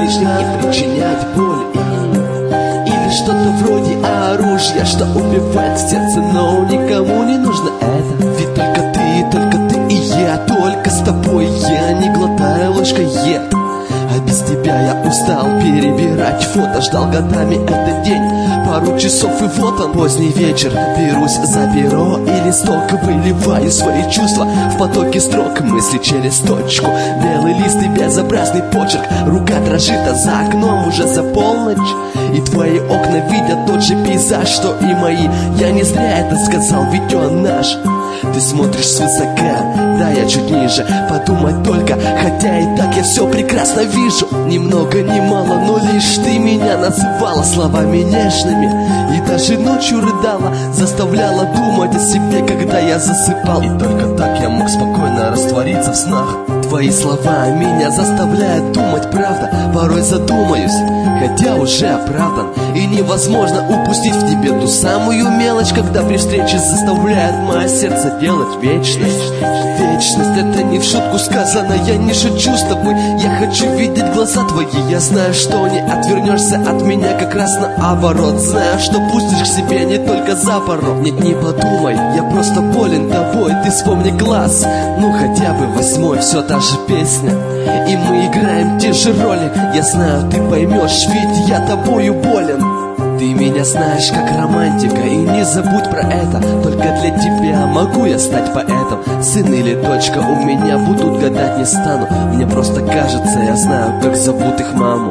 ближних не причинять боль. Или что-то вроде оружия, что убивает сердце, но никому не нужно это. Ведь только ты и я, только с тобой я не глотаю ложкой ед. А без тебя я устал перебирать фото, ждал годами этот день, пару часов и вот он, поздний вечер. Берусь за перо и листок, выливаю свои чувства в потоке строк. Мысли через точку, белый лист и безобразный почерк. Рука дрожит, а за окном уже за полночь, и твои окна видят тот же пейзаж, что и мои. Я не зря это сказал, ведь он наш. Ты смотришь свысока, да я чуть ниже. Подумать только, хотя и так я все прекрасно вижу. Ни много, ни мало, но лишь ты меня называла словами нежными. И даже ночью рыдала, заставляла думать о себе, когда я засыпал. И только так я мог спокойно раствориться в снах. Твои слова меня заставляют думать, правда. Порой задумаюсь, хотя уже оправдан. И невозможно упустить в тебе ту самую мелочь, когда при встрече заставляет мое сердце делать вечность. Вечность — это не в шутку сказано, я не шучу с тобой. Я хочу видеть глаза твои, я знаю, что не отвернешься от меня, как раз наоборот. Знаю, что пустишь к себе не только за порог. Нет, не подумай, я просто болен тобой. Ты вспомни глаз, ну хотя бы восьмой, все та же песня, и мы играем те же роли. Я знаю, ты поймешь, ведь я тобою болен. Ты меня знаешь как романтика, и не забудь про это. Только для тебя могу я стать поэтом. Сын или дочка у меня будут, гадать не стану. Мне просто кажется, я знаю, как зовут их маму.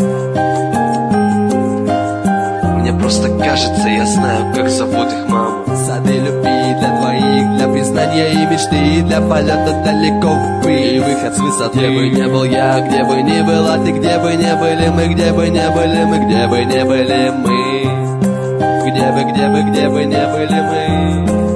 Мне просто кажется, я знаю, как зовут их маму. Сады любви для двоих, для признания и мечты, для полета далеко и выход с высоты. Где бы не был я, где бы ни была ты, где бы не были мы, где бы не были мы, где бы не были мы, где бы не были мы.